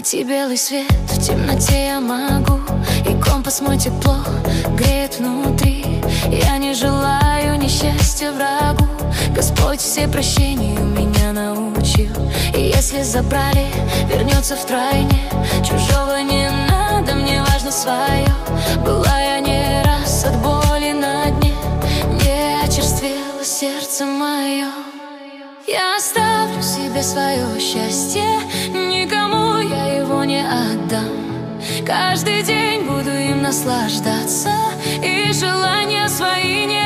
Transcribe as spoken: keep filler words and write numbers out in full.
найти белый свет в темноте я могу, и компас мой тепло греет внутри. Я не желаю несчастья врагу, Господь все прощению меня научил. И если забрали, вернется втройне. Чужого не надо, мне важно свое. Была я не раз от боли на дне, не очерствело сердце мое. Я оставлю себе свое счастье, никому я его не отдам. Каждый день буду им наслаждаться, и желания свои не